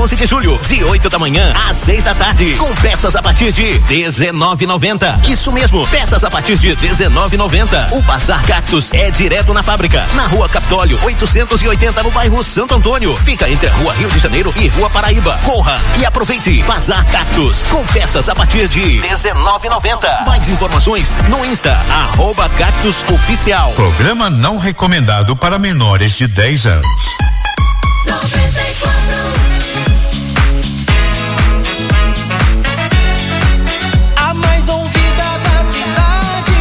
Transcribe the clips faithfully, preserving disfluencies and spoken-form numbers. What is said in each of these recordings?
onze de julho, de oito da manhã às seis da tarde, com peças a partir de dezenove e noventa. Isso mesmo, peças a partir de dezenove e noventa. O Bazar Cactus é direto na fábrica, na Rua Capitólio oitocentos e oitenta, no bairro Santo Antônio. Fica entre a Rua Rio de Janeiro e Rua Paraíba. Corra e aproveite. Bazar Cactus, com peças a partir de dezenove e noventa. Mais informações no Insta, arroba Cactus Oficial. Programa não recomendado para menores de dez anos. noventa e quatro. A mais ouvida da cidade.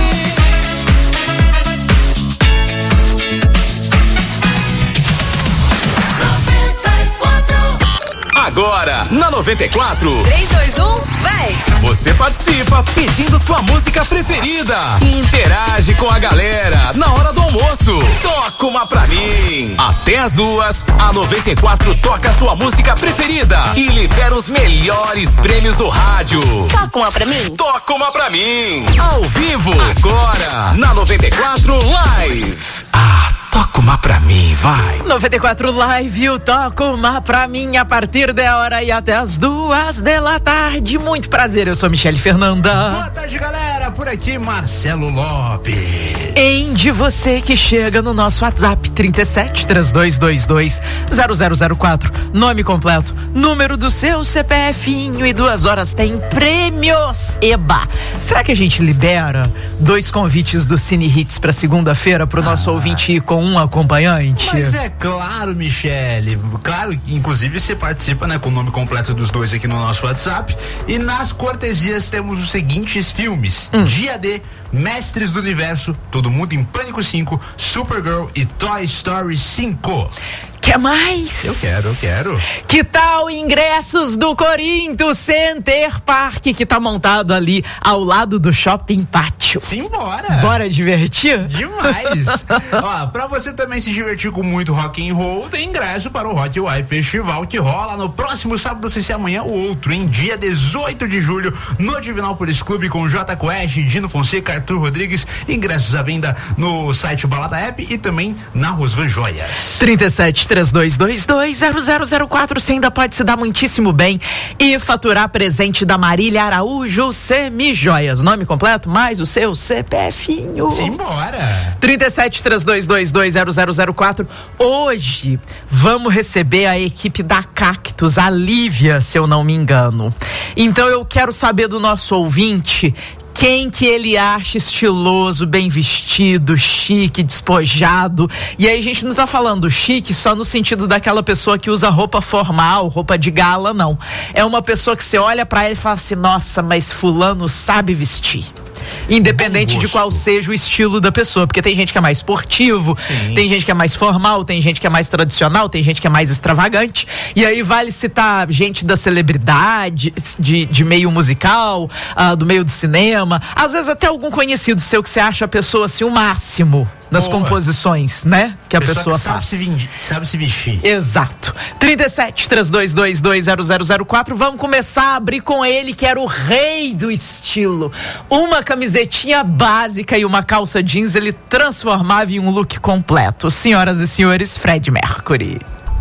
noventa e quatro. Agora, na noventa e quatro. três, dois, um, vai! Você participa pedindo sua música preferida e interage com a galera na hora do almoço. Toca uma pra mim. Até as duas, a noventa e quatro toca sua música preferida e libera os melhores prêmios do rádio. Toca uma pra mim. Toca uma pra mim. Ao vivo, agora, na noventa e quatro Live. Ah, toca uma pra mim, vai. noventa e quatro Live, o Toca uma pra mim, a partir da hora e até as duas da tarde. Muito prazer, eu sou Michele Fernanda. Boa tarde, galera. Por aqui, Marcelo Lopes. Em de você que chega no nosso WhatsApp trinta e sete, três dois dois dois, zero zero zero quatro. Nome completo, número do seu CPFinho e duas horas tem prêmios. Eba! Será que a gente libera dois convites do Cine Hits pra segunda-feira pro nosso ah. ouvinte ir com um acompanhante? Mas é claro, Michele. Claro, inclusive você participa, né, com o nome completo dos dois aqui no nosso WhatsApp. E nas cortesias temos os seguintes filmes: hum. Dia D, Mestres do Universo, Todo Mundo em Pânico cinco, Supergirl e Toy Story cinco. Quer mais? Eu quero, eu quero. Que tal ingressos do Corinthians Center Park, que tá montado ali ao lado do Shopping Pátio? Simbora! Bora divertir? Demais! Ó, pra você também se divertir com muito rock and roll, tem ingresso para o Hot Wire Festival, que rola no próximo sábado, sem ser amanhã ou outro, em dia dezoito de julho, no Divinópolis Clube, com J Quest, Dino Fonseca, Arthur Rodrigues. Ingressos à venda no site Balada App e também na Rosvan Joias. trinta e sete, três dois dois dois, zero zero zero quatro. Você ainda pode se dar muitíssimo bem e faturar presente da Marília Araújo Semijoias. Nome completo mais o seu CPFinho. Simbora! trinta e sete, três dois dois dois, zero zero zero quatro. Hoje vamos receber a equipe da Cactus, a Lívia, se eu não me engano. Então eu quero saber do nosso ouvinte quem que ele acha estiloso, bem vestido, chique, despojado. E aí a gente não tá falando chique só no sentido daquela pessoa que usa roupa formal, roupa de gala, não. É uma pessoa que você olha pra ela e fala assim: nossa, mas fulano sabe vestir. Independente de qual seja o estilo da pessoa, porque tem gente que é mais esportivo, sim, tem gente que é mais formal, tem gente que é mais tradicional, tem gente que é mais extravagante. E aí vale citar gente da celebridade, de, de meio musical, uh, do meio do cinema, às vezes até algum conhecido seu que você acha a pessoa assim o máximo nas Boa. composições, né? Que a pessoa, pessoa que faz. Sabe se, vindi, sabe se vestir. Exato. trinta e sete, três dois dois dois, zero zero zero quatro. Vamos começar a abrir com ele, que era o rei do estilo. Uma camisetinha básica e uma calça jeans, ele transformava em um look completo. Senhoras e senhores, Fred Mercury.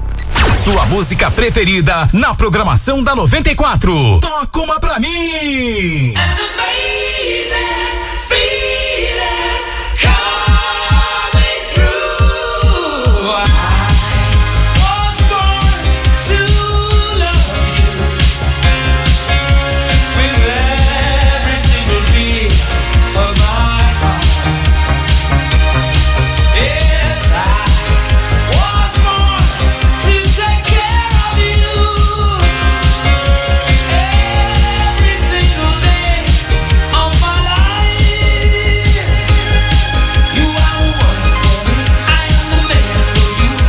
Sua música preferida na programação da noventa e quatro. Toca uma pra mim! You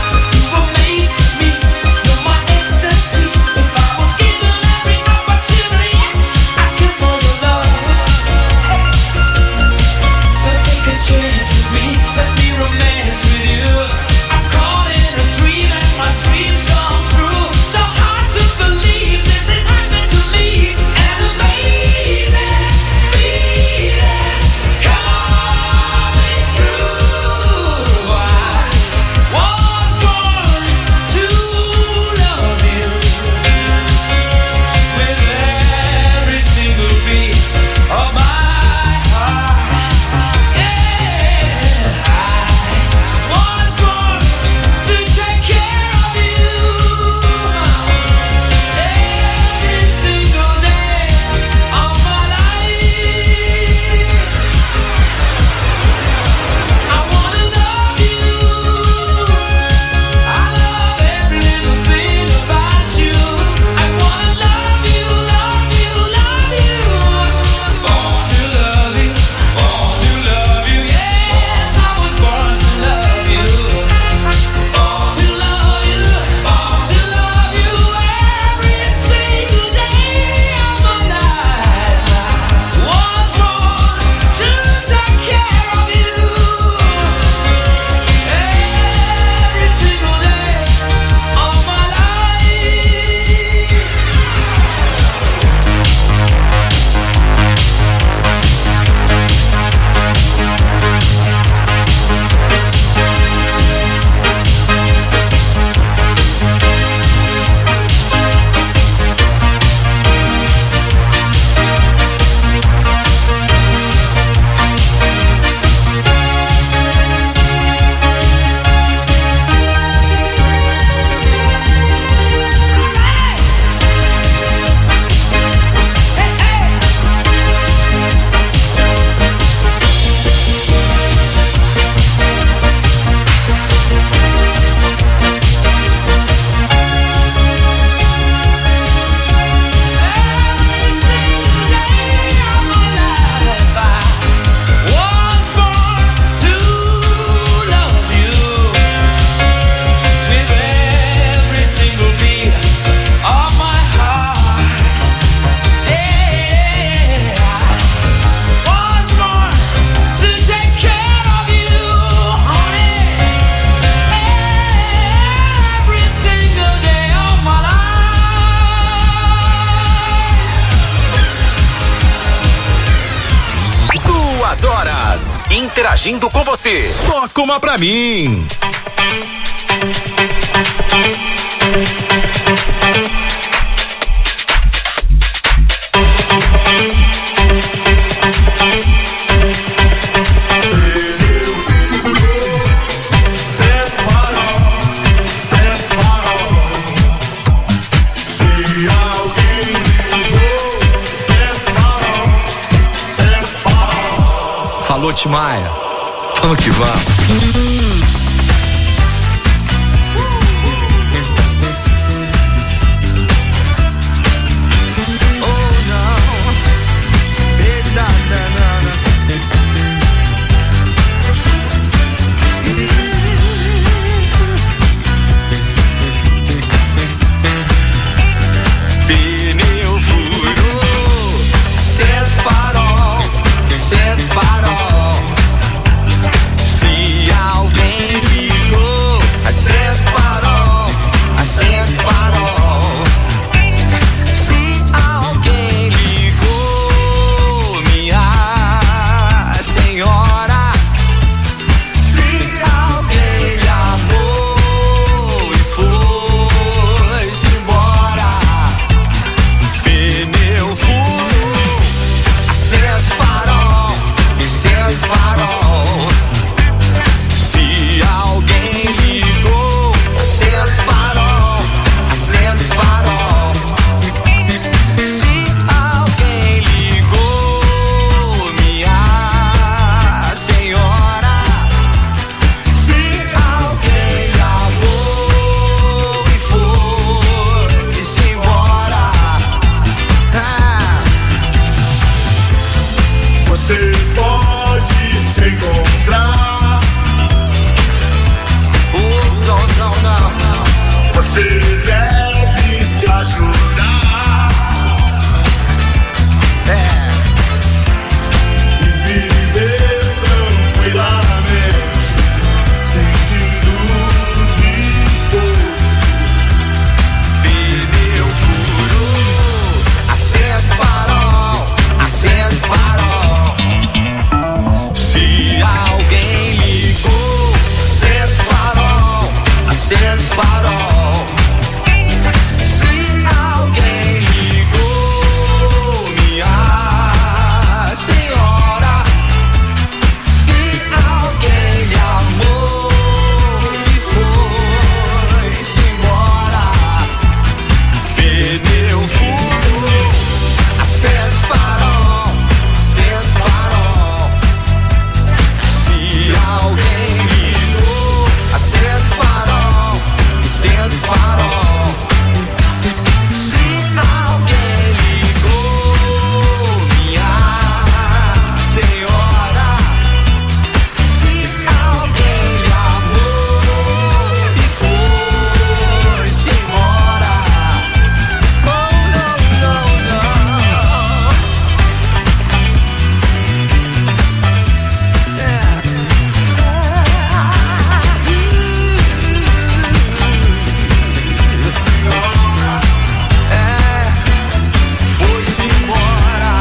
interagindo com você. Toca uma pra mim. Alô, Timaya, vamos que vamos. Pneu furou, sendo farol, sendo farol. Se alguém ligou, acende farol, acende farol. Se alguém ligou, minha senhora. Se alguém lhe amou e foi-se embora. Pneu furou, acende farol, acende farol. Se alguém ligou, acende farol, acende farol. Se alguém ligou, minha senhora. Se alguém lhe amou e foi-se embora. Ah. Você pode se encontrar. Oh, não, não, não. Você deve se ajudar É. e viver tranquilamente, sentindo disposto. Pneu furou, acende farol, acende farol. Se alguém ligou, acende farol, acende farol. Se alguém ligou, minha senhora. Se alguém lhe amou e foi-se embora. Pneu furou, acende farol, acende farol. Se alguém ligou, acende farol, acende farol. Se alguém ligou, minha senhora. Se alguém lhe amou e foi-se embora. Oh, não, não, não. É, foi-se embora.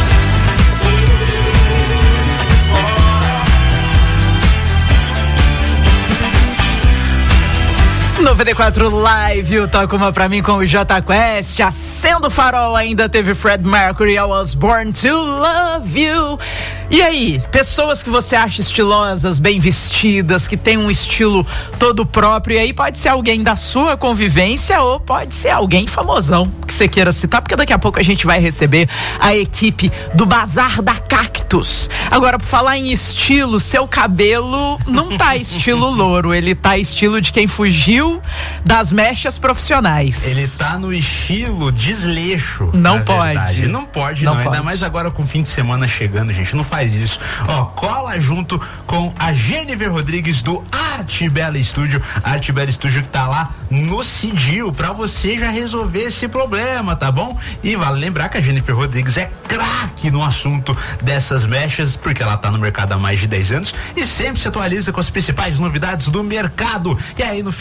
noventa e quatro Live, o Toca Uma Pra Mim com o J Quest. Acendo o farol, ainda teve Fred Mercury, I Was Born to Love You. E aí, pessoas que você acha estilosas, bem vestidas, que tem um estilo todo próprio, e aí pode ser alguém da sua convivência ou pode ser alguém famosão que você queira citar, porque daqui a pouco a gente vai receber a equipe do Bazar da Cactus. Agora, por falar em estilo, seu cabelo não tá estilo louro, ele tá estilo de quem fugiu das mechas profissionais. Ele tá no estilo desleixo. Não na pode. verdade. Não pode, Não não. pode. Ainda mais agora com o fim de semana chegando, gente. Não faz isso. Ó, cola junto com a Jennifer Rodrigues do Arte Bela Estúdio. Arte Bela Estúdio que tá lá no Cidil pra você já resolver esse problema, tá bom? E vale lembrar que a Jennifer Rodrigues é craque no assunto dessas mechas, porque ela tá no mercado há mais de dez anos e sempre se atualiza com as principais novidades do mercado. E aí no final,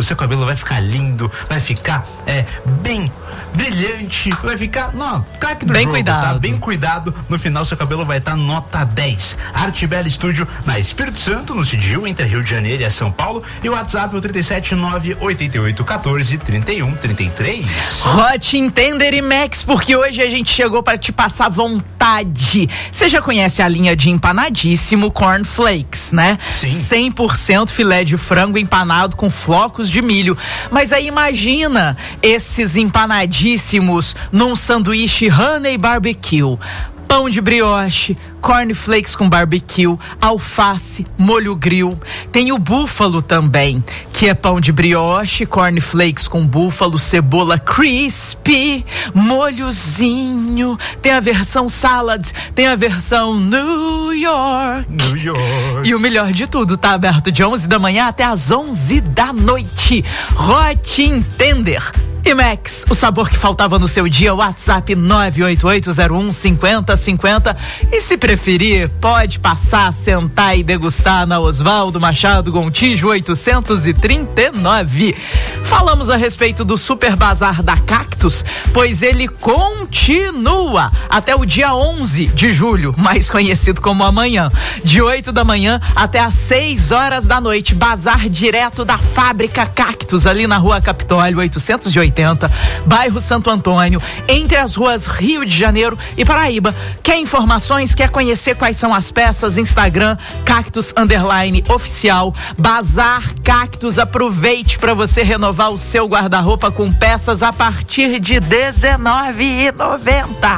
o seu cabelo vai ficar lindo, vai ficar é, bem brilhante, vai ficar, não, craque do bem jogo, cuidado. tá? Bem cuidado, no final seu cabelo vai estar tá nota dez. Arte Bela Estúdio na Espírito Santo, no Cidil, entre Rio de Janeiro e São Paulo, e o WhatsApp é o trinta e sete nove oitenta e oito quatorze trinta e um trinta e três. Hot Entender e Max, porque hoje a gente chegou para te passar vontade. Você já conhece a linha de empanadíssimo Corn Flakes, né? Sim. cem por cento filé de frango empanado com flocos de milho. Mas aí imagina esses empanadíssimos num sanduíche honey barbecue. Pão de brioche, cornflakes com barbecue, alface, molho grill. Tem o búfalo também, que é pão de brioche, cornflakes com búfalo, cebola crispy, molhozinho. Tem a versão salad, tem a versão New York. New York. E o melhor de tudo, tá aberto de onze da manhã até às onze da noite. Hot Entender e Max, o sabor que faltava no seu dia. WhatsApp nove oito oito zero um cinco zero cinco zero. E se preferir, pode passar, sentar e degustar na Oswaldo Machado Gontijo oitocentos e trinta e nove. Falamos a respeito do Super Bazar da Cactus, pois ele continua até o dia onze de julho, mais conhecido como amanhã, de oito da manhã até às seis horas da noite. Bazar direto da fábrica Cactus, ali na Rua Capitólio oitocentos e oitenta, bairro Santo Antônio, entre as ruas Rio de Janeiro e Paraíba. Quer informações? Quer conhecer quais são as peças? Instagram, Cactus Underline Oficial, Bazar Cactus. Aproveite para você renovar o seu guarda-roupa com peças a partir de dezenove reais e noventa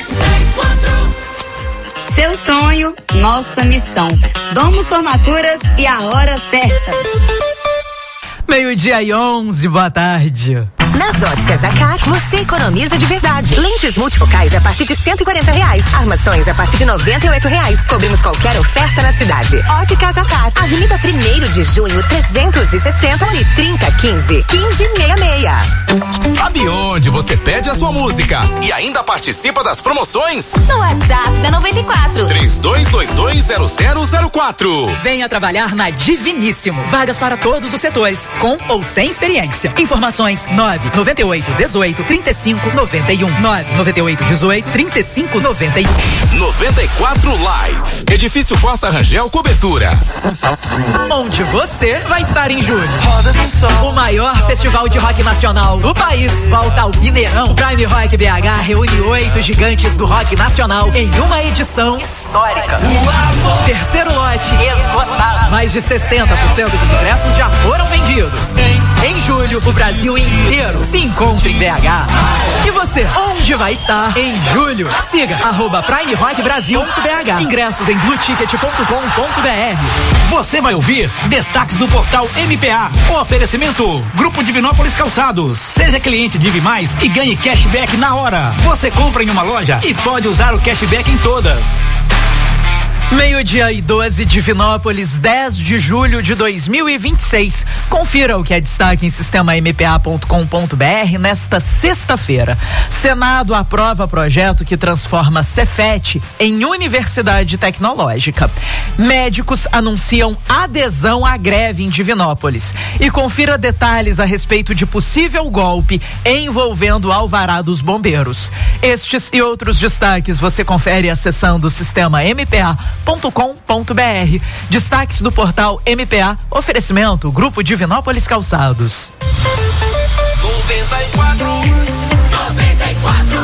centavos. Seu sonho, nossa missão. Domos Formaturas e a hora certa. Meio-dia e onze, boa tarde. Nas óticas Acar, você economiza de verdade. Lentes multifocais a partir de cento e quarenta reais. Armações a partir de noventa e oito reais. Cobrimos qualquer oferta na cidade. Óticas Acar, Avenida primeiro de junho, trezentos e sessenta, e trinta quinze, quinze sessenta e seis. Sabe onde você pede a sua música e ainda participa das promoções? No WhatsApp da noventa e quatro. três dois dois dois zero zero zero quatro. Venha trabalhar na Diviníssimo. Vagas para todos os setores, com ou sem experiência. Informações nove noventa e oito dezoito trinta e cinco noventa e um. nove noventa e oito dezoito trinta e cinco noventa e um. noventa e quatro Live. Edifício Costa Rangel Cobertura. Onde você vai estar em julho? O maior festival de rock nacional do país. Volta ao Mineirão. Prime Rock B H reúne oito gigantes do rock nacional em uma edição histórica. Terceiro lote esgotado. Mais de sessenta por cento dos ingressos já foram vendidos. Em julho, o Brasil inteiro se encontra em B H. E você, onde vai estar em julho? Siga arroba Prime Rock Brasil ponto B H. Ingressos em blue ticket ponto com ponto b r. Você vai ouvir destaques do portal M P A. O oferecimento Grupo Divinópolis Calçados. Seja cliente Divi Mais e ganhe cashback na hora. Você compra em uma loja e pode usar o cashback em todas. Meio-dia e doze, Divinópolis, dez de julho de dois mil e vinte e seis. Confira o que é destaque em sistema m p a ponto com ponto b r nesta sexta-feira. Senado aprova projeto que transforma Cefet em Universidade Tecnológica. Médicos anunciam adesão à greve em Divinópolis. E confira detalhes a respeito de possível golpe envolvendo o alvará dos bombeiros. Estes e outros destaques você confere acessando o sistema m p a ponto com ponto b r. Destaques do portal M P A. Oferecimento Grupo Divinópolis Calçados. noventa e quatro, noventa e quatro,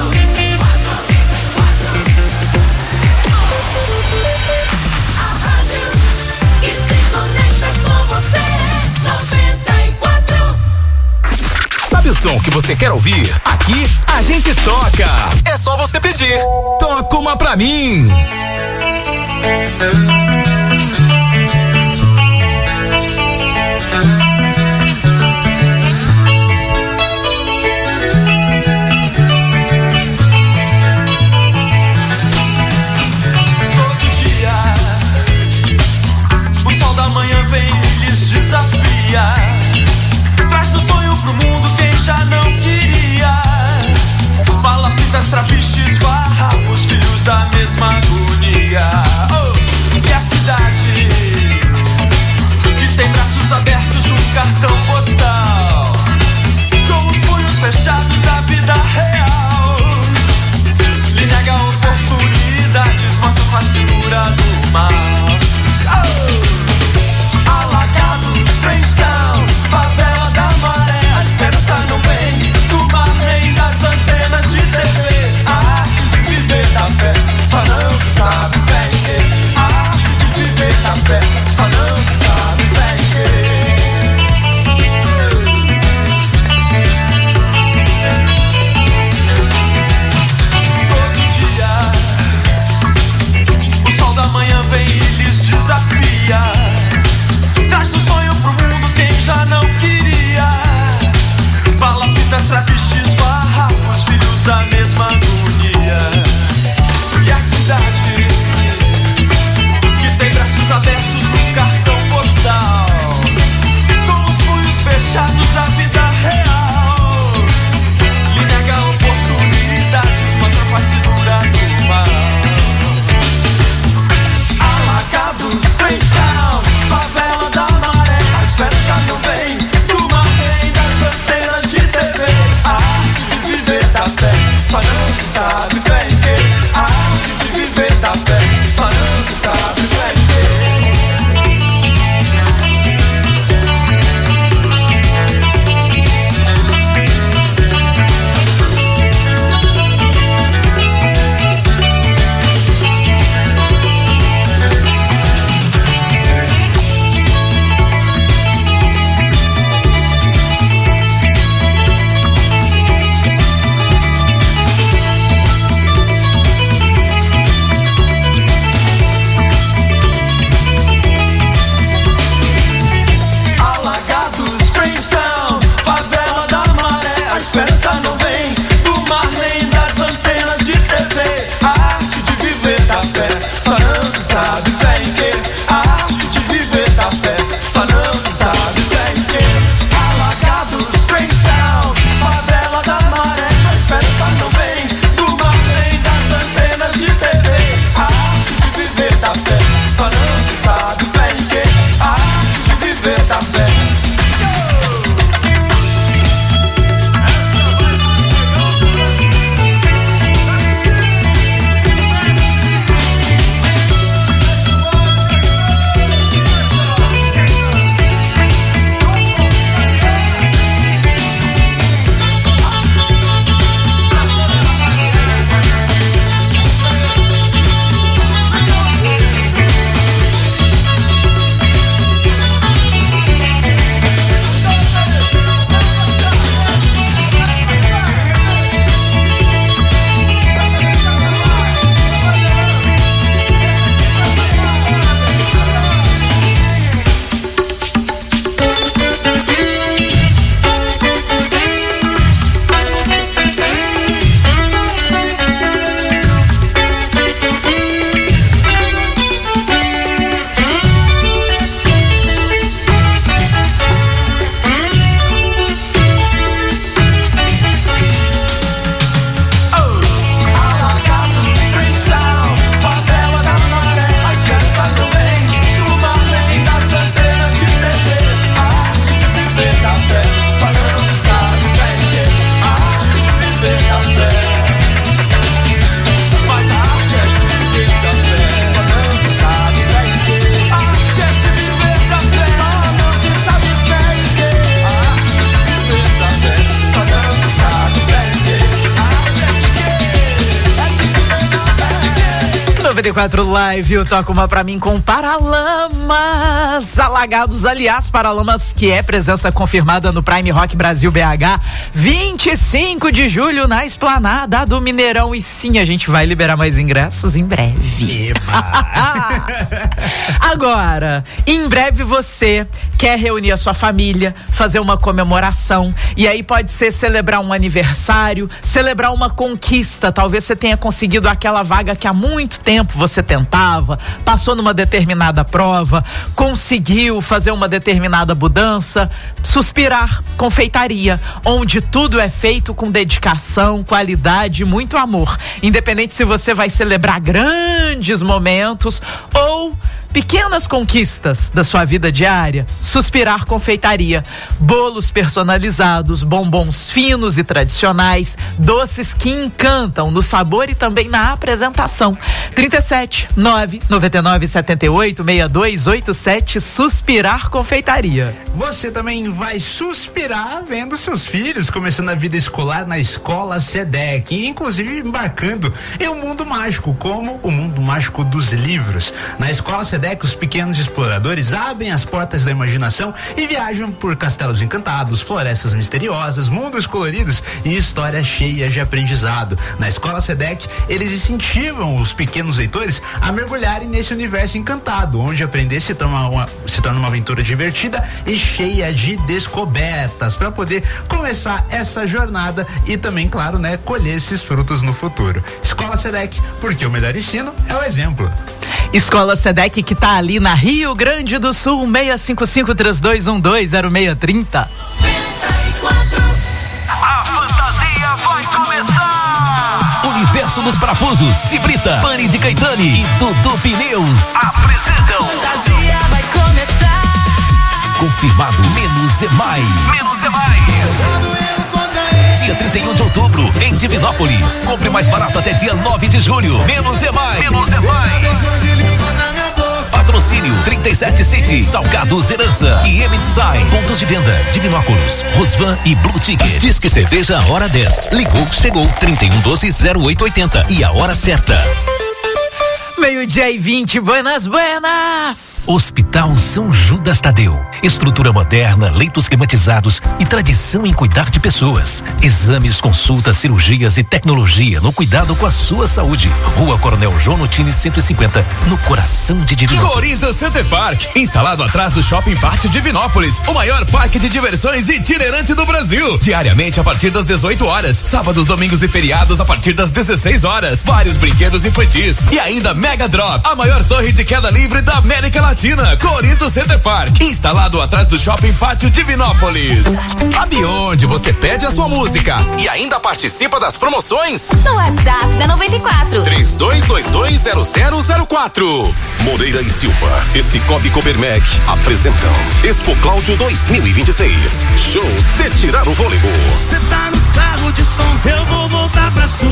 a rádio que se conecta com você. noventa e quatro. Sabe o som que você quer ouvir? Aqui a gente toca. É só você pedir. Toca uma pra mim. Todo dia o sol da manhã vem e lhes desafia. Traz do sonho pro mundo quem já não queria. Palafitas, trapiches, farrapos, filhos da mesma agonia. Oh, e assim mesma agonia. E a cidade que tem braços abertos no cartão postal, com os punhos fechados da vida real, lhe nega oportunidades, mostra a face dura do mal. Alagados, Trenchtown, favela da Maré, a esperança não vem do mar nem das antenas de T V. A arte de viver da fé, só não se sabe fé em quê. A arte de viver da fé, só não se sabe fé em quê. Esperança não vem do mar nem das antenas de T V. A arte de viver da fé, só não se sabe fé em quê. A arte de viver da fé, só não se sabe fé em quê. Alagados, Trenchtown, favela da Maré, a esperança não vem do mar nem das antenas de T V. A arte de viver da fé, só não se sabe fé em quê. A arte de viver da fé. noventa e quatro Live, eu toco uma pra mim com Paralamas. Alagados, aliás, Paralamas, que é presença confirmada no Prime Rock Brasil B H, vinte e cinco de julho na Esplanada do Mineirão. E sim, a gente vai liberar mais ingressos em breve. Agora, em breve você quer reunir a sua família, fazer uma comemoração, e aí pode ser celebrar um aniversário, celebrar uma conquista. Talvez você tenha conseguido aquela vaga que há muito tempo você tentava, passou numa determinada prova, conseguiu fazer uma determinada mudança. Suspirar Confeitaria, onde tudo é feito com dedicação, qualidade e muito amor. Independente se você vai celebrar grandes momentos ou pequenas conquistas da sua vida diária, Suspirar Confeitaria. Bolos personalizados, bombons finos e tradicionais, doces que encantam no sabor e também na apresentação. trinta e sete, nove nove nove sete oito seis dois oito sete, Suspirar Confeitaria. Você também vai suspirar vendo seus filhos começando a vida escolar na Escola SEDEC, inclusive embarcando em um mundo mágico, como o mundo mágico dos livros. Na Escola SEDEC SEDEC, os pequenos exploradores abrem as portas da imaginação e viajam por castelos encantados, florestas misteriosas, mundos coloridos e histórias cheias de aprendizado. Na Escola SEDEC, eles incentivam os pequenos leitores a mergulharem nesse universo encantado, onde aprender se torna uma, se torna uma aventura divertida e cheia de descobertas, para poder começar essa jornada e também, claro, né, colher esses frutos no futuro. Escola SEDEC, porque o melhor ensino é o exemplo. Escola SEDEC, que tá ali na Rio Grande do Sul, seis cinco cinco, três dois um dois, zero seis três zero. A fantasia vai começar! Universo dos Parafusos, Cibrita, Pane de Caetani e Dudu Pneus apresentam. Fantasia vai começar. Confirmado, menos é mais. Menos é mais. Dia trinta e um de outubro, em Divinópolis. Compre mais barato até dia nove de julho. Menos é mais. Menos é mais. Patrocínio trinta e sete City, Salgados Herança e M Design. Pontos de venda: Divinópolis, Rosvan e Blue Ticket. Diz que cerveja hora dez. Ligou, chegou, trinta e um doze, zero oito oitenta. E a hora certa. Meio-dia e vinte, buenas, buenas! Hospital São Judas Tadeu. Estrutura moderna, leitos climatizados e tradição em cuidar de pessoas. Exames, consultas, cirurgias e tecnologia no cuidado com a sua saúde. Rua Coronel João Notini cento e cinquenta, no coração de Divinópolis. Corinthians Center Park, instalado atrás do Shopping Pátio Divinópolis, o maior parque de diversões itinerante do Brasil. Diariamente a partir das dezoito horas, sábados, domingos e feriados a partir das dezesseis horas. Vários brinquedos infantis e ainda Mega Drop, a maior torre de queda livre da América Latina. Corinthians Center Park, instalado atrás do Shopping Pátio Divinópolis. Sabe onde você pede a sua música e ainda participa das promoções? No WhatsApp da noventa e quatro. três dois dois dois, zero zero zero quatro. Moreira e Silva e Cicobi Copermec apresentam Expo Cláudio dois mil e vinte e seis. Shows de tirar o fôlego. Cê tá nos carros de som, eu vou voltar pra sua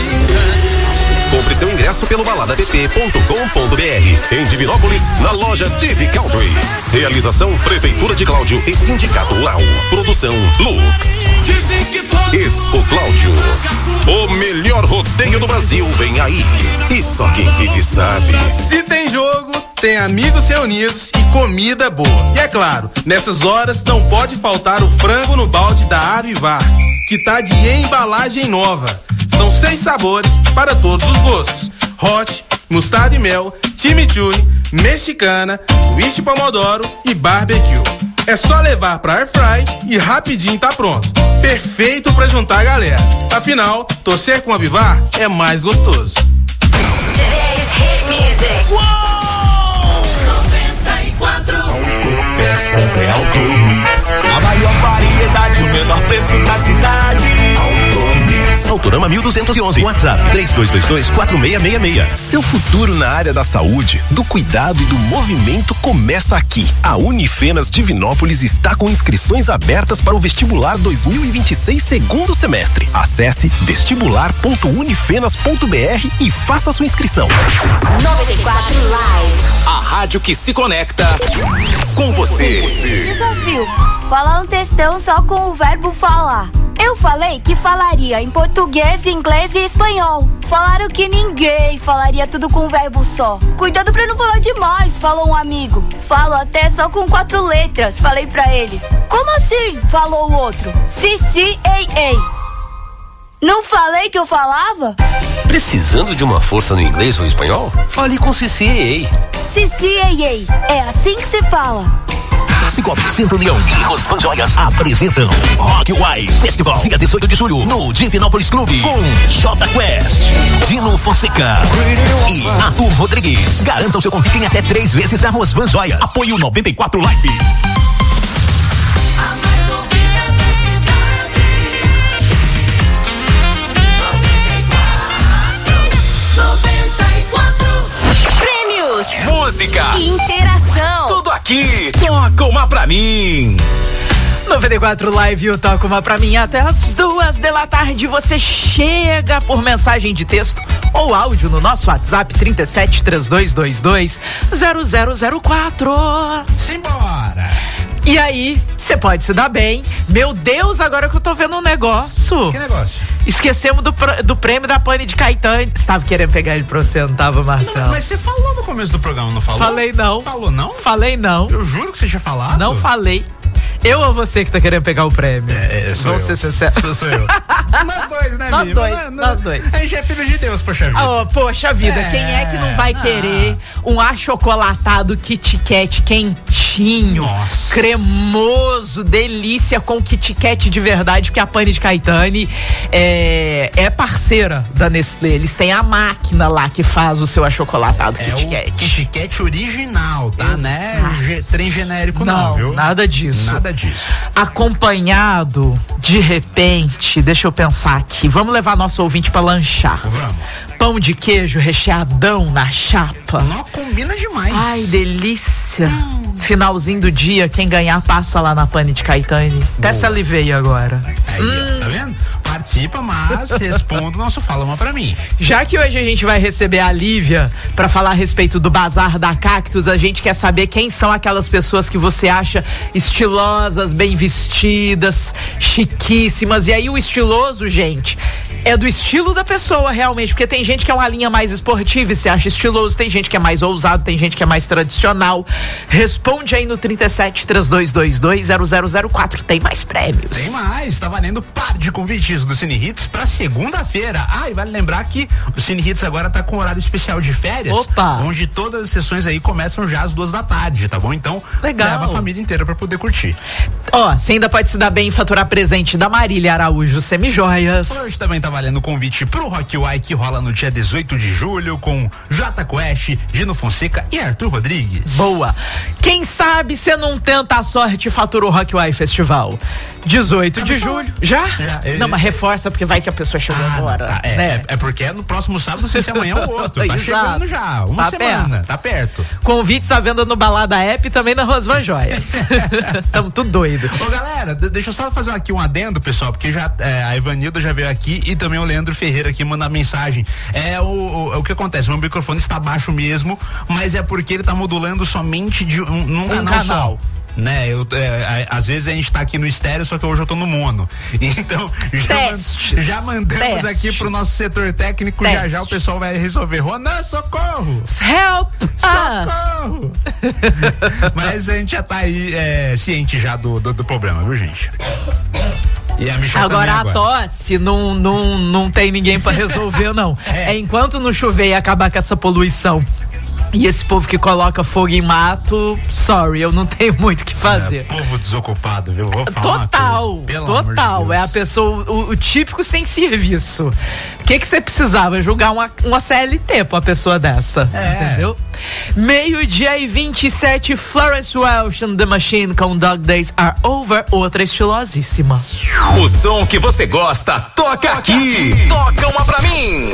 vida. Compre seu ingresso pelo balada b p ponto com ponto b r. Em Divinópolis, na loja Divi Country. Realização Prefeitura de Cláudio e Sindicato Rural. Produção Lux. Expo Cláudio. O melhor rodeio do Brasil vem aí. E só quem vive sabe. Se tem jogo, tem amigos reunidos e comida boa. E é claro, nessas horas não pode faltar o frango no balde da Avivar, que tá de embalagem nova. São seis sabores para todos os gostos: hot, mostarda e mel, chimichurri, mexicana, twist pomodoro e barbecue. É só levar pra airfry e rapidinho tá pronto. Perfeito pra juntar a galera. Afinal, torcer com a Avivar é mais gostoso. Today's hit music. Uou! noventa e quatro. Autopeças é Automix. A maior variedade, o menor preço da cidade. Automix. Autorama mil duzentos e onze. WhatsApp três dois dois dois, quatro seis seis seis. Seu futuro na área da saúde, do cuidado e do movimento começa aqui. A Unifenas Divinópolis está com inscrições abertas para o vestibular dois mil e vinte e seis segundo semestre. Acesse vestibular ponto unifenas ponto b r e faça sua inscrição. noventa e quatro Live. A rádio que se conecta com você. Desafio: falar um textão só com o verbo falar. Eu falei que falaria em português, inglês e espanhol. Falaram que ninguém falaria tudo com um verbo só. Cuidado pra não falar demais, falou um amigo. Falo até só com quatro letras, falei pra eles. Como assim? Falou o outro. Si, si, ei, ei. Não falei que eu falava? Precisando de uma força no inglês ou espanhol? Fale com Cici Ei Ei. Cici Ei Ei. É assim que se fala. Cicobi, Centro União e Rosvan Joias apresentam Rock Wise Festival, dia dezoito de julho, no Divinópolis Clube, com J Quest, Dino Fonseca e Arthur Rodrigues. Garanta o seu convite em até três vezes na Rosvan Joias. Apoio noventa e quatro Live. Música, interação, tudo aqui. Toca uma pra mim. noventa e quatro Live, o Toca Uma Pra Mim, até as duas da tarde. Você chega por mensagem de texto ou áudio no nosso WhatsApp trinta e sete, três dois dois dois, zero zero zero quatro. Simbora! E aí, você pode se dar bem. Meu Deus, agora que eu tô vendo um negócio. Que negócio? Esquecemos do, do prêmio da Pane de Caetano. Você tava querendo pegar ele pra você, não tava, Marcelo? Não, mas você falou no começo do programa, não falou? Falei não. Falou não? Falei não. Eu juro que você tinha falado. Não falei. Eu ou você que tá querendo pegar o prêmio? É, sou Vamos eu. ser sinceros. Sou, sou eu. Nós dois, né, Nós amigo? dois, Nós, nós dois. A gente é filho de Deus, poxa vida. Oh, poxa vida, É, quem é que não vai ah. querer um achocolatado Kit Kat quentinho, Nossa. cremoso, delícia com Kit Kat de verdade, porque a Pane de Caetano é, é parceira da Nestlé. Eles têm a máquina lá que faz o seu achocolatado É Kit o Kat. Kit Kat original, tá? Exato. Né? Ge- trem genérico não, Não, viu? nada disso. Nada disso. Acompanhado, de repente, deixa eu pensar aqui, vamos levar nosso ouvinte pra lanchar. Vamos. Pão de queijo recheadão na chapa. Não, combina demais. Ai, delícia. Finalzinho do dia, quem ganhar passa lá na Pane de Caetano. Até salivei agora. Aí, ó, tá vendo? Participa, mas responda o nosso Fala Uma Pra Mim. Já que hoje a gente vai receber a Lívia pra falar a respeito do Bazar da Cactus, a gente quer saber quem são aquelas pessoas que você acha estilosas, bem vestidas, chiquíssimas. E aí o estiloso, gente, é do estilo da pessoa realmente, porque tem gente que é uma linha mais esportiva e se acha estiloso, tem gente que é mais ousado, tem gente que é mais tradicional. Responde aí no trinta e sete, três dois dois dois, zero zero zero quatro, tem mais prêmios. Tem mais, tá valendo par de convites do Cine Hits pra segunda-feira. Ah, e vale lembrar que o Cine Hits agora tá com horário especial de férias. Opa! Onde todas as sessões aí começam já às duas da tarde, tá bom? Então, legal. Leva a família inteira pra poder curtir. Ó, você ainda pode se dar bem e faturar presente da Marília Araújo Semijoias. Hoje também tá valendo o convite pro Rock Uai, que rola no dia dezoito de julho com J Quest, Gino Fonseca e Arthur Rodrigues. Boa. Quem sabe você não tenta a sorte e fatura o Rock Uai Festival? dezoito de julho. Já? Já. Não, mas reforça porque vai que a pessoa chegou Ah, agora. tá. é, né? é, é porque é no próximo sábado, não sei se é amanhã ou outro. Tá Exato. chegando já. Uma Tá semana. perto. Tá perto. Convites à venda no Balada App e também na Rosvan Joias. Tamo tudo doido. Ô galera, d- deixa eu só fazer aqui um adendo, pessoal, porque já é, a Ivanilda já veio aqui e também o Leandro Ferreira aqui mandar mensagem. É o, o, o que acontece, meu microfone está baixo mesmo, mas é porque ele tá modulando somente de um, num Um canal, canal. só. Né, eu, é, a- às vezes a gente tá aqui no estéreo, só que hoje eu tô no mono. Então, já, Testes. já mandamos Testes. aqui pro nosso setor técnico, já Testes. já o pessoal vai resolver. Ronan, socorro! Help us! Socorro! Mas a gente já tá aí é, ciente já do, do, do problema, viu, gente? E a Michelle Agora a também agora. tosse não, não, não tem ninguém pra resolver, não. É. enquanto não chover e acabar com essa poluição. E esse povo que coloca fogo em mato, sorry, eu não tenho muito o que fazer. É, povo desocupado, viu? Vou falar Total, uma coisa, pelo amor de total. Deus. É a pessoa, o, o típico sem serviço. O que que você precisava? Julgar uma, uma C L T pra uma pessoa dessa, É. entendeu? Meio-dia e vinte e sete, Florence Welch and the Machine com Dog Days Are Over, outra estilosíssima. O som que você gosta, toca aqui. Toca uma pra mim.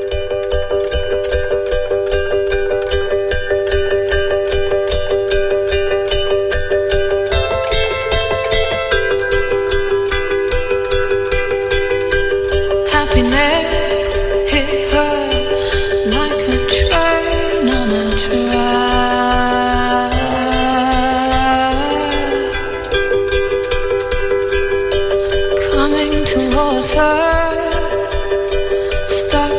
Happiness hit her like a train on a track. Coming towards her, stuck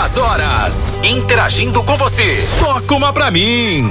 duas horas. Interagindo com você. Toca uma pra mim.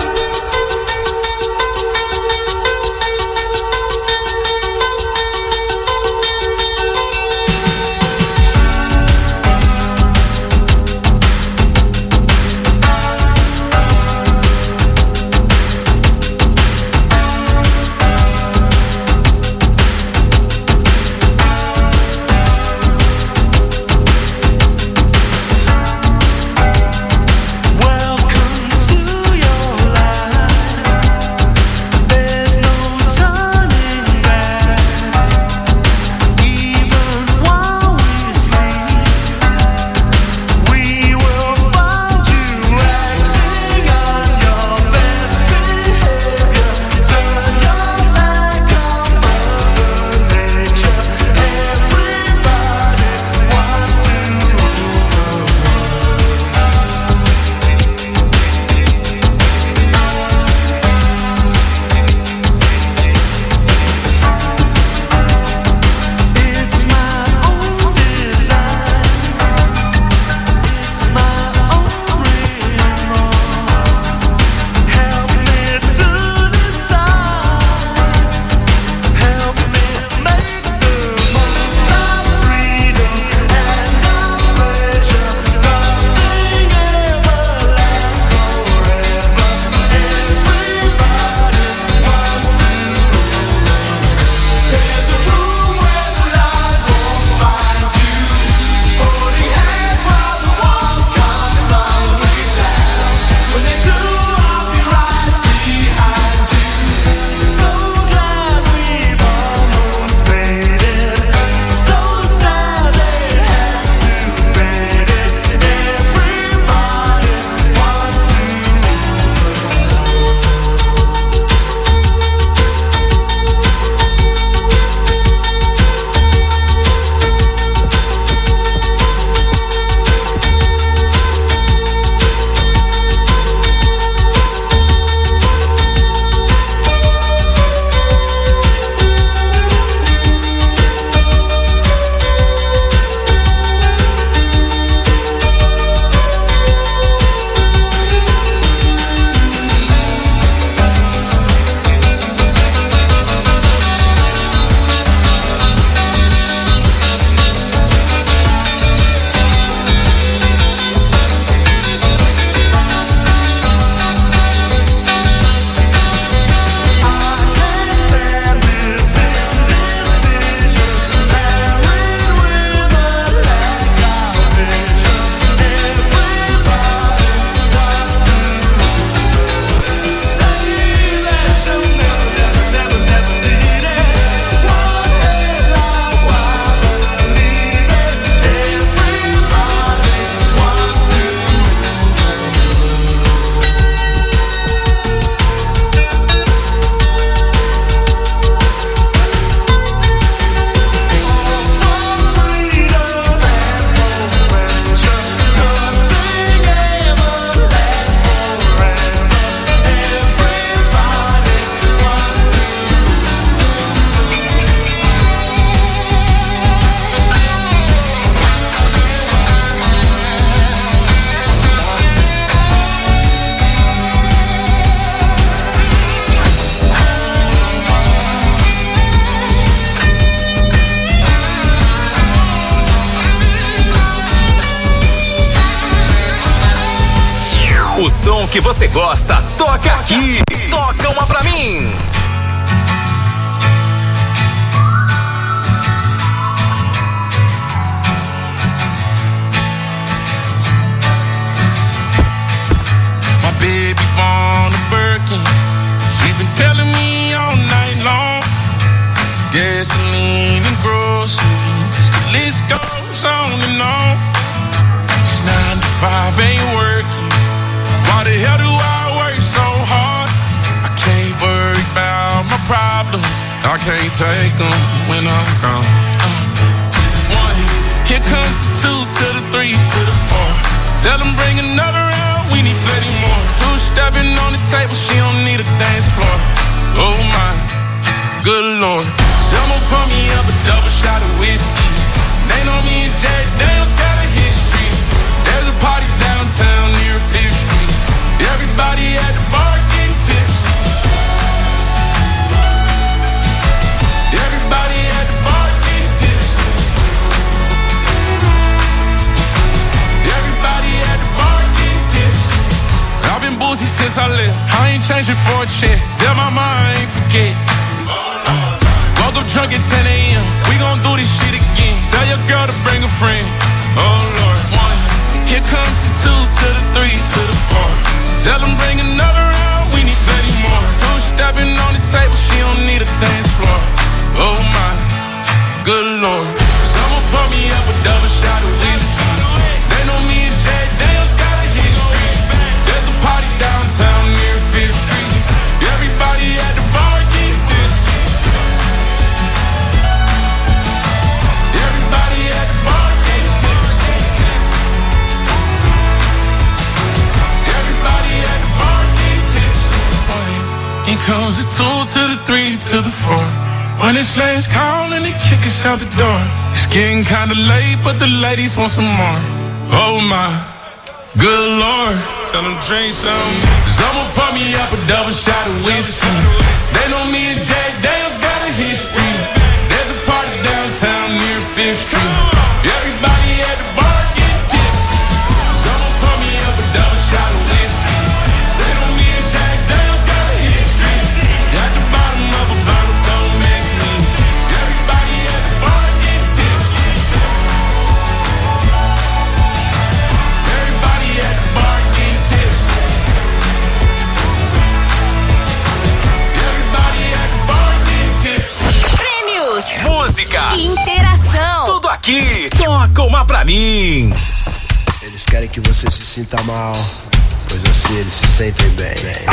O som que você gosta, toca aqui. Toca uma pra mim. My baby born a Birkin. She's been telling me all night long. Gasoline and groceries, the list goes on and on. It's nine to five, ain't working. Why the hell do I work so hard? I can't worry about my problems. I can't take them when I'm gone. Uh, one, here comes the two to the three to the four. Tell them bring another round, we need plenty more. Two stepping on the table, she don't need a dance floor. Oh my, good lord. Someone pour me up a double shot of whiskey. They know me and Jay Daniels got a history. There's a I live. I ain't changing for a check. Tell my mind I ain't forget. Uh, woke up drunk at ten a.m. We gon' do this shit again. Tell your girl to bring a friend. Oh Lord, one. Here comes the two to the three to the four. Tell them bring another round. We need plenty more. Two stepping on the table. She don't need a dance floor. Oh my, good Lord. Someone pour me up a double shot of whiskey. They know me and Jay Daniels got a history. There's a party downtown near Fifth Street. Everybody at the bar get tipsy. Everybody at the bar get tipsy. Everybody at the bar get tipsy. Here comes the two to the three to the four. When it's last call and they kick us out the door. It's getting kinda late, but the ladies want some more. Oh my, good Lord. Tell them drink some. Someone pour me up a double shot of whiskey. They know me and Jay Daniels got a history. There's a party downtown near Fifth Street. Everybody at the bar get tipsy. Someone pour me up a double shot of whiskey. They know me and Jay Daniels got a history. At the bottom of a bottle, don't mess me. Everybody at the bar get tipsy. Everybody at the bar get tipsy. Everybody at the bar get tipsy. Prêmios, Música, interação. tudo aqui. Toca uma pra mim. Eles querem que você se sinta mal, pois assim eles se sentem bem.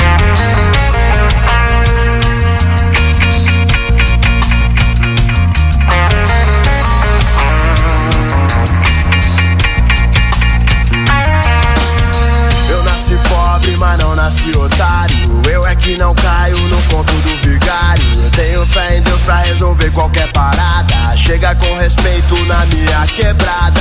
Eu nasci pobre, mas não nasci otário. Eu é que não caio no conto do vigário. Eu tenho fé em Deus pra resolver qualquer parada. Chega com respeito na minha quebrada.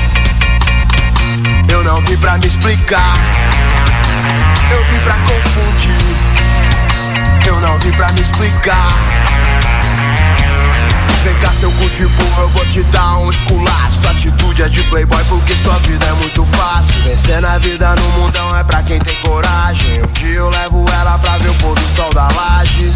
Eu não vim pra me explicar, eu vim pra confundir. Eu não vim pra me explicar. Vem cá, seu cu de burro, eu vou te dar um esculacho. Sua atitude é de playboy porque sua vida é muito fácil. Vencer na vida no mundão é pra quem tem coragem. Um dia eu levo ela pra ver o pôr do sol da laje.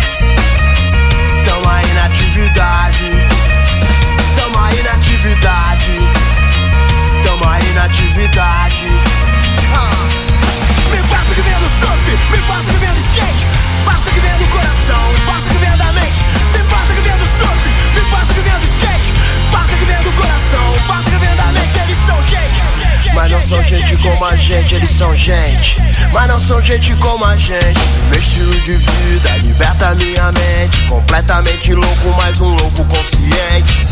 Tamo aí na atividade. Tamo aí na atividade. Tamo aí na atividade. ah. Me passa que vem do surf, me passa que vem do skate. Passa que vem do coração, passa que vem da mente. Me passa que vem do surf, me passa que vem do skate. Passa que vem do coração, passa que vem da mente. Eles são gente, mas não são gente como a gente. Eles são gente, mas não são gente como a gente. Meu estilo de vida liberta minha mente. Completamente louco, mas um louco consciente.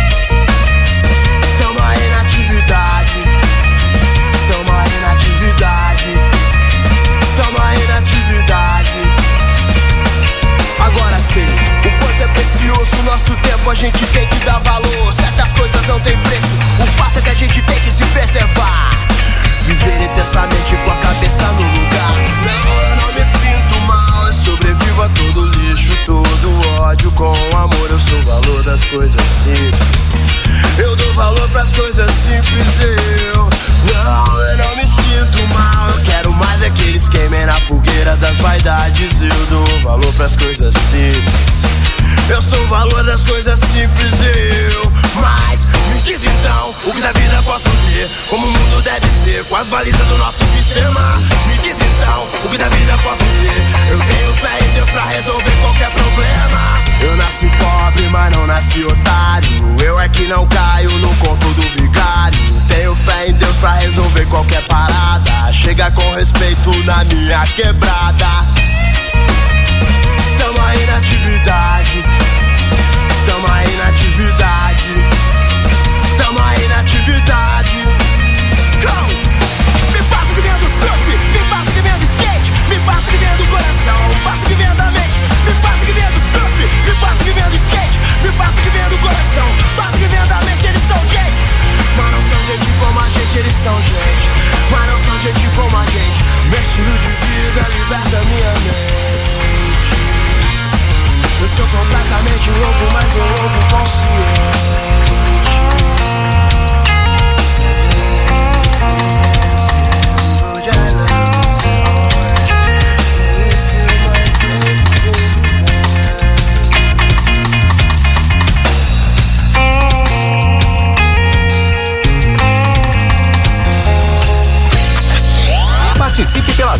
Tamo aí na atividade. Tamo aí na atividade. Tamo aí na atividade. Agora sei o quanto é precioso o nosso tempo, a gente tem que dar valor. Certas coisas não tem preço, o fato é que a gente tem que se preservar. Viver intensamente com a cabeça no lugar. Não, eu não me sinto mal, eu sobrevivo a todo lixo, todo ódio com amor. Eu sou o valor das coisas simples. Eu dou valor pras coisas simples, eu Não, eu não me sinto mal. Eu quero mais é que eles queimem na fogueira das vaidades. Eu dou valor pras coisas simples. Eu sou o valor das coisas simples, eu Mas me diz então, o que da vida posso ter? Como o mundo deve ser, com as balizas do nosso sistema. Me diz então, o que da vida posso ter? Eu tenho fé em Deus pra resolver qualquer problema. Eu nasci pobre, mas não nasci otário. Eu é que não caio no conto do vigário. Tenho fé em Deus pra resolver qualquer parada. Chega com respeito na minha quebrada. Tamo aí na atividade. Tamo aí na atividade. Tamo aí na atividade. Go! Me passa que vem do surf, me passa que vem do skate. Me passa que vem do coração, passa que vem da mente. Me passa que vem do surf, me passa que vem do skate. Me passa que vem do coração, passa que vem da mente. Eles são gente, mas não são gente como a gente. Eles são gente, mas não são gente como a gente. Meu estilo de vida liberta minha mente. Eu sou completamente louco, mas um louco consciente.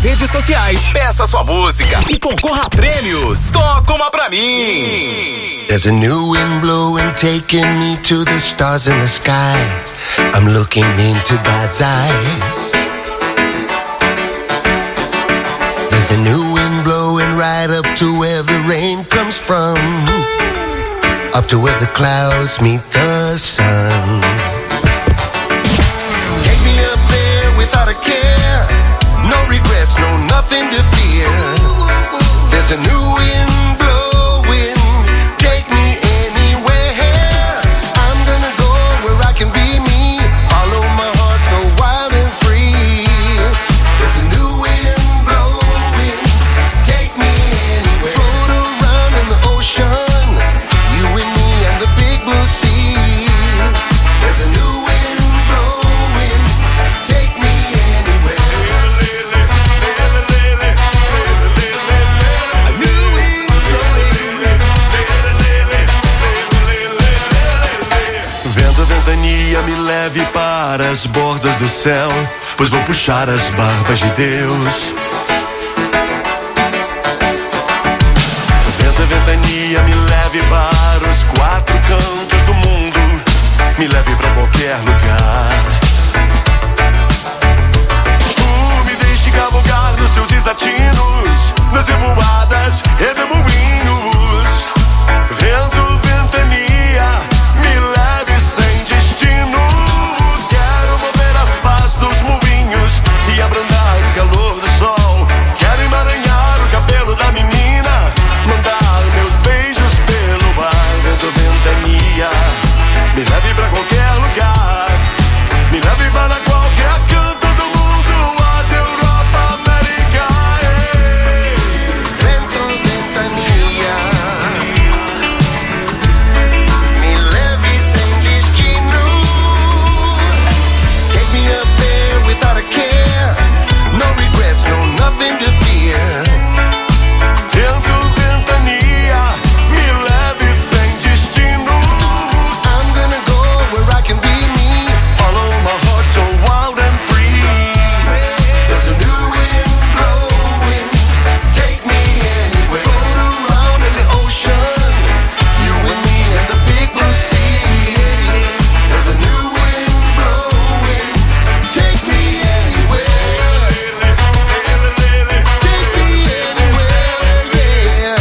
nas redes sociais. Peça sua música e concorra a prêmios. Toca uma pra mim. There's a new wind blowing, taking me to the stars in the sky. I'm looking into God's eyes. There's a new wind blowing right up to where the rain comes from, up to where the clouds meet the sun. Take me up there without a care, no regrets, no nothing to fear. There's a new wind blowing, take me anywhere. I'm gonna go where I can be me, follow my heart so wild and free. There's a new wind blowing, take me anywhere. Float around in the ocean, you and me and the big blue sea. There's a new wind blowing, take me anywhere. A new wind blowing. Vento, ventania, me leve para as bordas do céu, pois vou puxar as barbas de Deus. Vento, ventania, me leve para os quatro cantos do mundo, me leve para qualquer lugar. Uh, me deixe cavalgar nos seus desatinos, nas revoadas, redemoinhos. Vento, ventania, me leve sem destino. Quero mover as pás dos moinhos e abrandar o calor do sol. Quero emaranhar o cabelo da menina, mandar meus beijos pelo ar. Vento, ventania, me leve pra qualquer lugar, me leve para qualquer canto do mundo, Ásia, Europa, América. Ei. Vento, ventania, me leve sem destino. Take me up there without a care, no regrets, no nothing to fear. Vento, ventania, me leve sem destino. I'm gonna go where I can be me, Follow my heart so wild and free. there's a new wind blowing, take me anywhere. Float around in the ocean, you and me and the big blue sea. There's a new wind blowing, take me anywhere. Take me anywhere, yeah.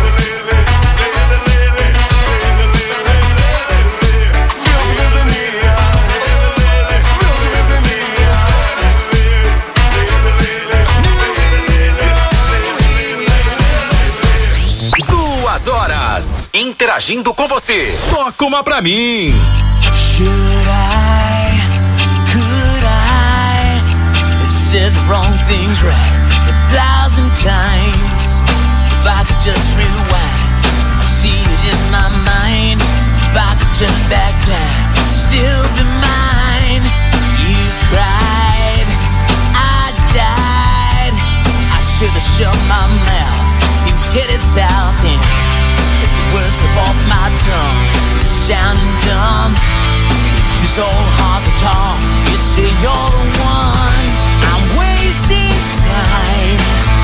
Duas horas interagindo com você. Toca uma pra mim. Should I, could I have said the wrong things right a thousand times? If I could just rewind, I see it in my mind. If I could turn back time, it'd still be mine. You cried, I died. I should have shut my mouth. Things headed south and if the words slip off my tongue, sounding dumb. If this old heart could talk, you'd say you're the one. I'm wasting time.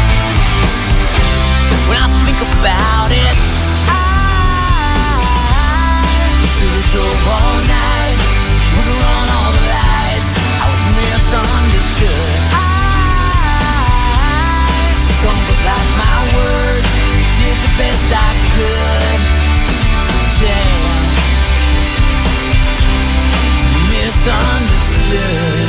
When I think about it, I should've drove all night, put on all the lights. I was misunderstood. I stumbled out my words, did the best I could. Damn, misunderstood.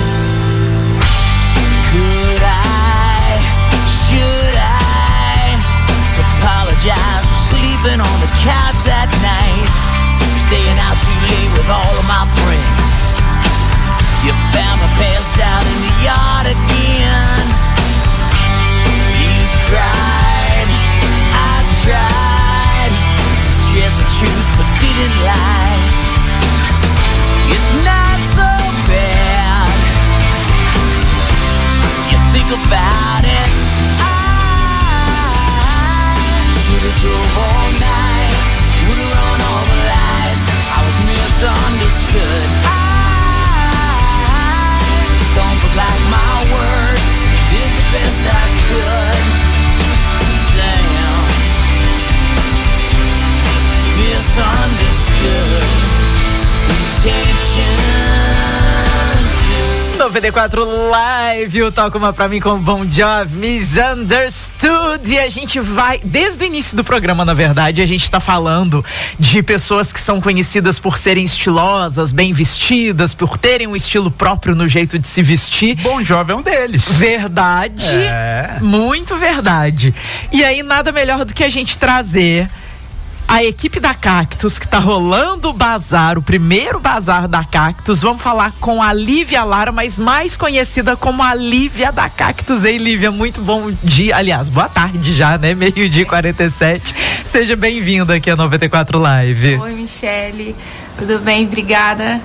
Could I, should I apologize for sleeping on the couch that night, staying out too late with all of my friends? You found me passed out in the yard again. You cried, I tried to stress the truth but didn't lie. It's not so bad. You think about it, I should've drove all night, would've run all the lights. I was misunderstood. noventa e quatro Live, o Toca Uma Pra Mim com Bon Jovi, Misunderstood. E a gente vai, desde o início do programa, na verdade, a gente tá falando de pessoas que são conhecidas por serem estilosas, bem vestidas, por terem um estilo próprio no jeito de se vestir. Bon Jovi é um deles. Verdade, é. Muito verdade. E aí, nada melhor do que a gente trazer a equipe da Cactus, que tá rolando o bazar, o primeiro bazar da Cactus. Vamos falar com a Lívia Lara, mas mais conhecida como a Lívia da Cactus. Ei, Lívia, muito bom dia. Aliás, boa tarde já, né? Meio-dia e quarenta e sete. Seja bem-vinda aqui a noventa e quatro Live. Oi, Michele. Tudo bem? Obrigada.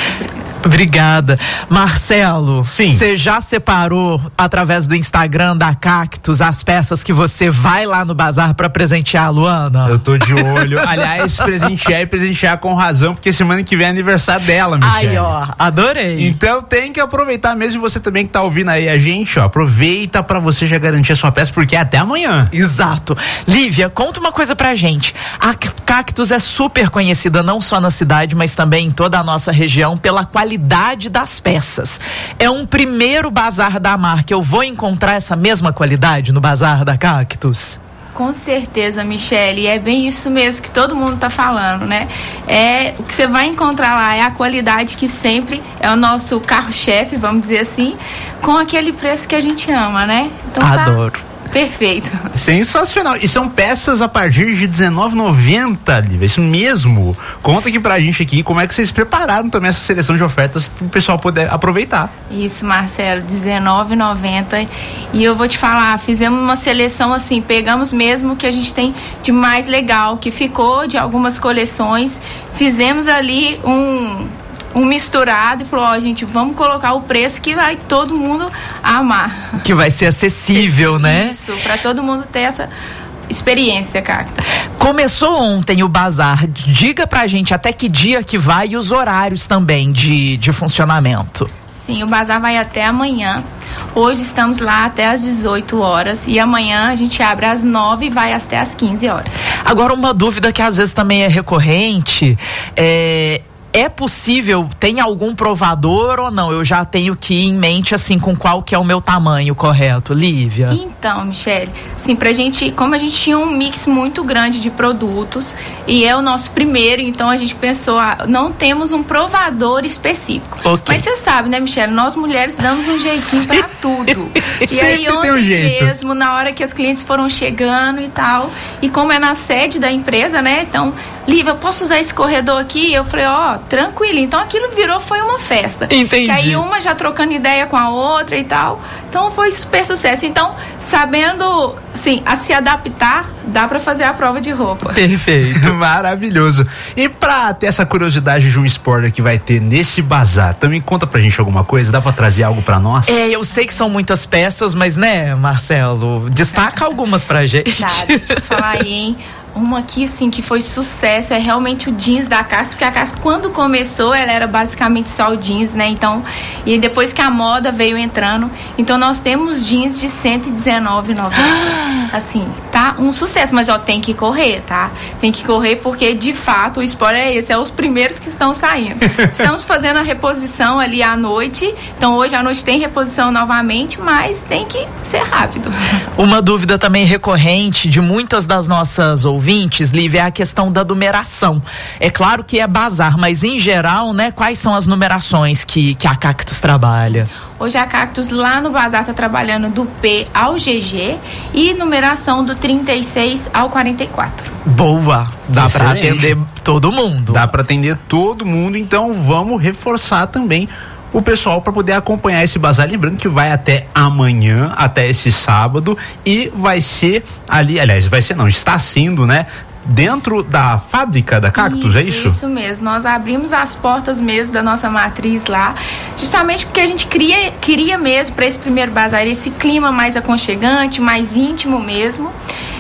Obrigada. Marcelo, sim. Você já separou através do Instagram da Cactus as peças que você vai lá no bazar pra presentear a Luana? Eu tô de olho. Aliás, presentear e presentear com razão, porque semana que vem é aniversário dela, Michele. Aí, ó, adorei. Então tem que aproveitar mesmo, você também que tá ouvindo aí a gente, ó, aproveita pra você já garantir a sua peça, porque é até amanhã. Exato. Lívia, conta uma coisa pra gente. A Cactus é super conhecida não só na cidade, mas também em toda a nossa região pela qualidade das peças. É um primeiro bazar da marca. Eu vou encontrar essa mesma qualidade no bazar da Cactus? Com certeza, Michele, é bem isso mesmo que todo mundo tá falando, né? É, o que você vai encontrar lá é a qualidade que sempre é o nosso carro-chefe, vamos dizer assim, com aquele preço que a gente ama, né? Então, adoro. Tá perfeito. Sensacional. E são peças a partir de dezenove reais e noventa centavos, Lívia. Isso mesmo. Conta aqui pra gente aqui como é que vocês prepararam também essa seleção de ofertas pro pessoal poder aproveitar. Isso, Marcelo, dezenove reais e noventa centavos. E eu vou te falar, fizemos uma seleção assim, pegamos mesmo o que a gente tem de mais legal, que ficou de algumas coleções, fizemos ali um um misturado e falou, ó, gente, vamos colocar o preço que vai todo mundo amar. Que vai ser acessível, né? Isso, pra todo mundo ter essa experiência, Cactus. Começou ontem o bazar. Diga pra gente até que dia que vai e os horários também de, de funcionamento. Sim, o bazar vai até amanhã. Hoje estamos lá até às dezoito horas e amanhã a gente abre às nove e vai até às quinze horas. Agora, uma dúvida que às vezes também é recorrente, é... É possível, tem algum provador ou não? Eu já tenho que ir em mente, assim, com qual que é o meu tamanho correto, Lívia? Então, Michele, assim, pra gente, como a gente tinha um mix muito grande de produtos e é o nosso primeiro, então a gente pensou, ah, não temos um provador específico. Okay. Mas você sabe, né, Michele, nós mulheres damos um jeitinho pra tudo. E sempre aí ontem tem um jeito. mesmo, na hora que as clientes foram chegando e tal, e como é na sede da empresa, né, então, Lívia, eu posso usar esse corredor aqui? Eu falei, ó, oh, tranquilo. Então aquilo virou, foi uma festa. Entendi. Que aí uma já trocando ideia com a outra e tal. Então foi super sucesso. Então, sabendo, sim, a se adaptar, dá pra fazer a prova de roupa. Perfeito. Maravilhoso. E pra ter essa curiosidade de um spoiler que vai ter nesse bazar, também conta pra gente alguma coisa? Dá pra trazer algo pra nós? É, eu sei que são muitas peças, mas né, Marcelo, destaca algumas pra gente. Tá, deixa eu falar aí, hein? Uma aqui, assim, que foi sucesso, é realmente o jeans da Cactus, porque a Cactus, quando começou, ela era basicamente só o jeans, né? Então, e depois que a moda veio entrando, então nós temos jeans de cento e dezenove reais e noventa centavos. Assim, tá um sucesso, mas ó, tem que correr, tá? Tem que correr porque, de fato, o spoiler é esse, é os primeiros que estão saindo. Estamos fazendo a reposição ali à noite, então hoje à noite tem reposição novamente, mas tem que ser rápido. Uma dúvida também recorrente de muitas das nossas ouvintes, Lívia, é a questão da numeração. É claro que é bazar, mas em geral, né, quais são as numerações que, que a Cactus trabalha? Hoje a Cactus lá no bazar tá trabalhando do P ao G G e numeração do trinta e seis ao quarenta e quatro. Boa! Dá Excelente. Pra atender todo mundo. Dá pra atender todo mundo, então vamos reforçar também o pessoal para poder acompanhar esse bazar, lembrando que vai até amanhã, até esse sábado, e vai ser ali, aliás, vai ser não, está sendo, né, dentro da fábrica da Cactus, isso, é isso? Isso mesmo, nós abrimos as portas mesmo da nossa matriz lá, justamente porque a gente queria, queria mesmo para esse primeiro bazar esse clima mais aconchegante, mais íntimo mesmo,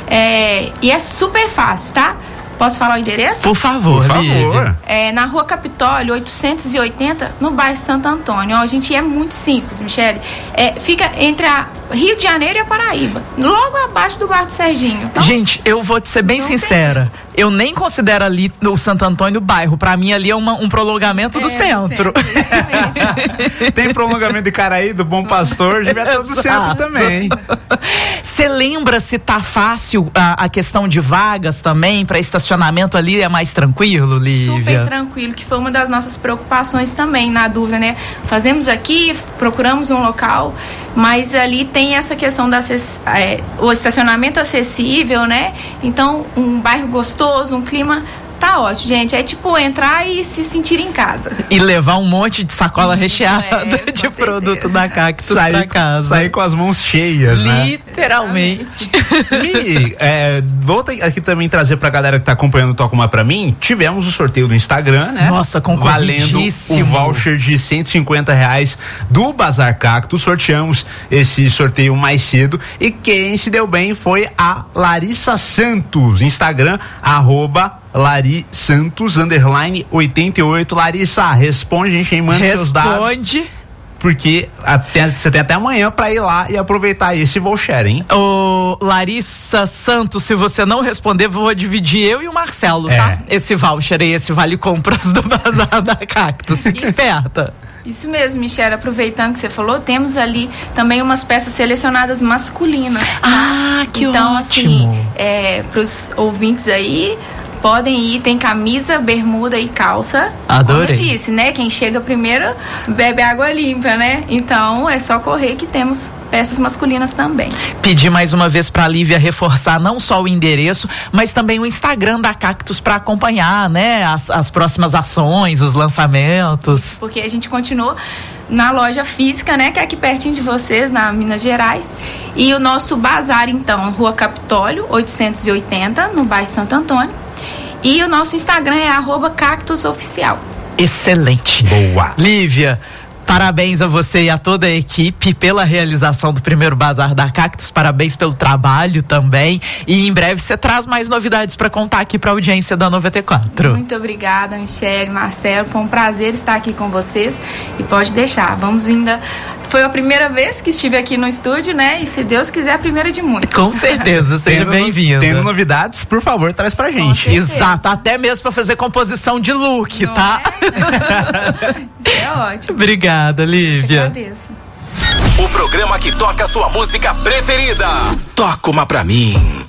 é, e é super fácil, tá? Posso falar o endereço? Por favor, Por favor. É na Rua Capitólio, oitocentos e oitenta, no bairro Santo Antônio. Ó, a gente é muito simples, Michele. É, fica entre a Rio de Janeiro e a Paraíba, logo abaixo do Bar do Serginho. Então, gente, eu vou te ser bem sincera. Tem. Eu nem considero ali o Santo Antônio bairro. Pra mim, ali é uma, um prolongamento é, do centro. centro Tem prolongamento de Caraí, do Bom Pastor, devia estar do centro também. Você lembra se tá fácil a, a questão de vagas também? Pra estacionamento ali é mais tranquilo, Lívia? Super tranquilo, que foi uma das nossas preocupações também, na dúvida, né? Fazemos aqui, procuramos um local, mas ali tem essa questão da é, o estacionamento acessível, né? Então, um bairro gostoso, um clima tá ótimo, gente. É tipo entrar e se sentir em casa. E levar um monte de sacola Isso, recheada é, de produto da Cactus sair, pra casa. Sair com as mãos cheias, Literalmente. Né? Mi, é, vou aqui também trazer pra galera que tá acompanhando o Toca Uma Pra Mim. Tivemos o sorteio no Instagram, né? Nossa, concorridíssimo. Valendo o voucher de cento e cinquenta reais do Bazar Cactus. Sorteamos esse sorteio mais cedo. E quem se deu bem foi a Larissa Santos. Instagram, arroba Lari Santos, underline oitenta e oito. Larissa, responde, a gente aí manda responde. seus dados. Responde. Porque até, você tem até amanhã pra ir lá e aproveitar esse voucher, hein? Ô, Larissa Santos, se você não responder, vou dividir eu e o Marcelo, é. tá? Esse voucher aí, esse vale compras do Bazar da Cactus. Fique esperta. Isso mesmo, Michelle, aproveitando que você falou, temos ali também umas peças selecionadas masculinas. Tá? Ah, que então, ótimo. Assim, é, pros ouvintes aí, podem ir, tem camisa, bermuda e calça. Adorei. Como eu disse, né? Quem chega primeiro bebe água limpa, né? Então é só correr que temos peças masculinas também. Pedir mais uma vez pra Lívia reforçar não só o endereço, mas também o Instagram da Cactus para acompanhar, né? As, as próximas ações, os lançamentos. Porque a gente continua na loja física, né? Que é aqui pertinho de vocês, na Minas Gerais. E o nosso bazar, então, Rua Capitólio, oitocentos e oitenta, no bairro Santo Antônio. E o nosso Instagram é arroba Cactus Oficial. Excelente. Boa. Lívia, parabéns a você e a toda a equipe pela realização do primeiro Bazar da Cactus. Parabéns pelo trabalho também. E em breve você traz mais novidades para contar aqui para a audiência da noventa e quatro. Muito obrigada, Michelle, Marcelo. Foi um prazer estar aqui com vocês. E pode deixar, vamos ainda... Foi a primeira vez que estive aqui no estúdio, né? E se Deus quiser, a primeira de muitas. Com certeza, seja bem-vindo. Tendo novidades, por favor, traz pra gente. Exato, até mesmo pra fazer composição de look, Não tá? É? Isso é ótimo. Obrigada, Lívia. Eu agradeço. O programa que toca sua música preferida. Toca Uma Pra Mim.